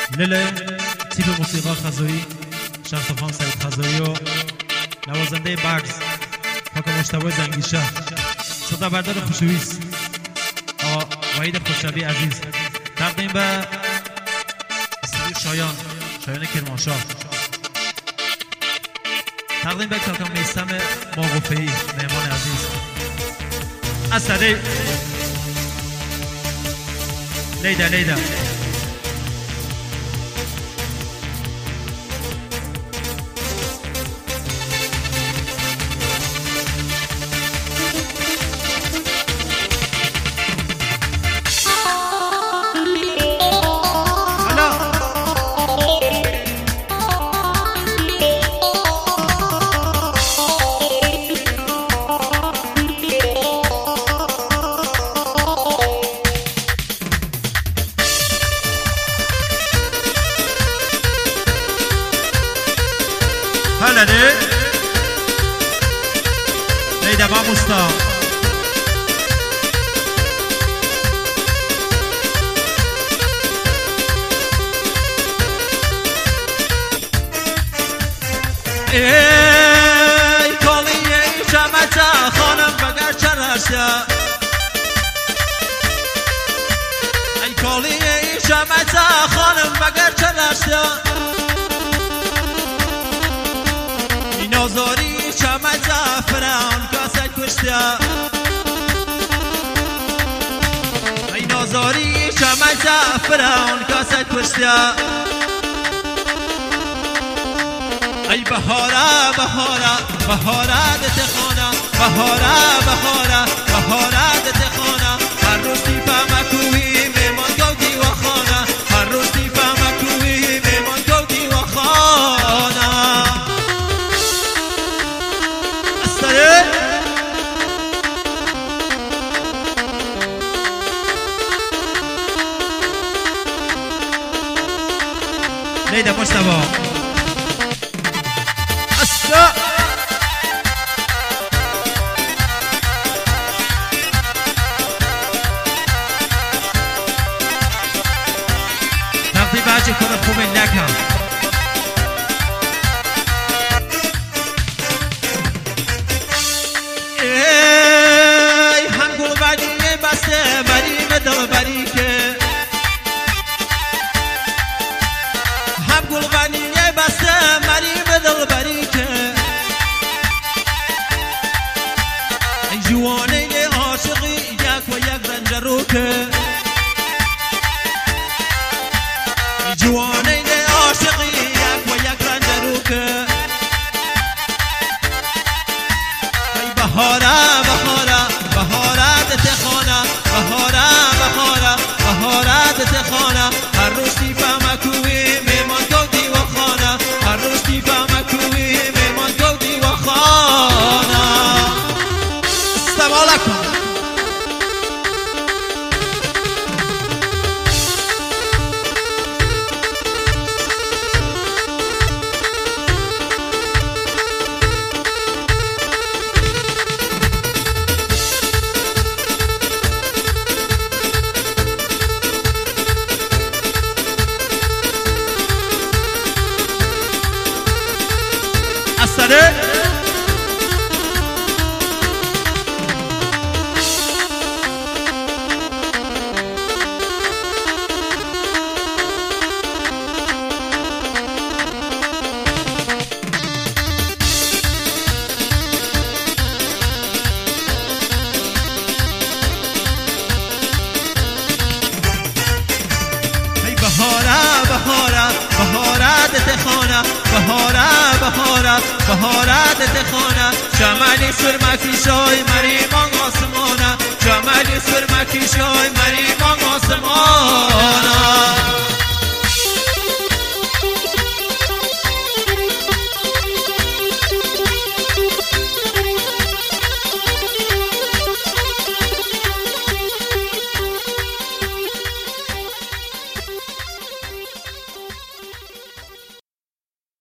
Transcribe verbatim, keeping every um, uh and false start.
لیله تیپ موسیقی خزایی شرطخان سعید خزایی و نوازنده بگز پاک مجتبی زنگیشه صدا بردار خوشویس آقا وحید خوششبی عزیز تقدیم به استودیو شایان شایان کرمانشاه تقدیم به کاکا میثم ماقوفه‌ای مهمان عزیز اسدی لیدا لیدا هلا ليه ليدا ما مستا ای کالیه شمتا خانم بگر چراشیا ای کالیه شمتا خانم بگر چراشیا نازاری شمتا فران کاسه کشتیا ای نازاری شمتا فران کاسه کشتیا ای بهارا بهارا بهارا دت خانه بهارا بهارا بهارا دت خانه هر روز دیپا مکوی میمان گودی و خانه هر روز دیپا مکوی میمان گودی و خانه استره لیدا مشتبا لا نقدی بچه کنم خوبه نکم ای هم گل بریه بسته بریم دل بری که هم گل بریه بسته بریم دل بری که جوانه عاشقی یک و یک رنج رو که جوانه عاشقی یک و یک رنج رو که ای بهارا بهارا بهارا دت خانه بهارا بهارا بهارا دت خانه هر روز دیپا مکوی میمان گودی و خانه هر روز دیپا مکوی میمان گودی و خانه السلام علیکم السلام بهارا بهارا بهارا دت خانه بهارا بهارا بهارا دت خانه شمالی سرما فی شای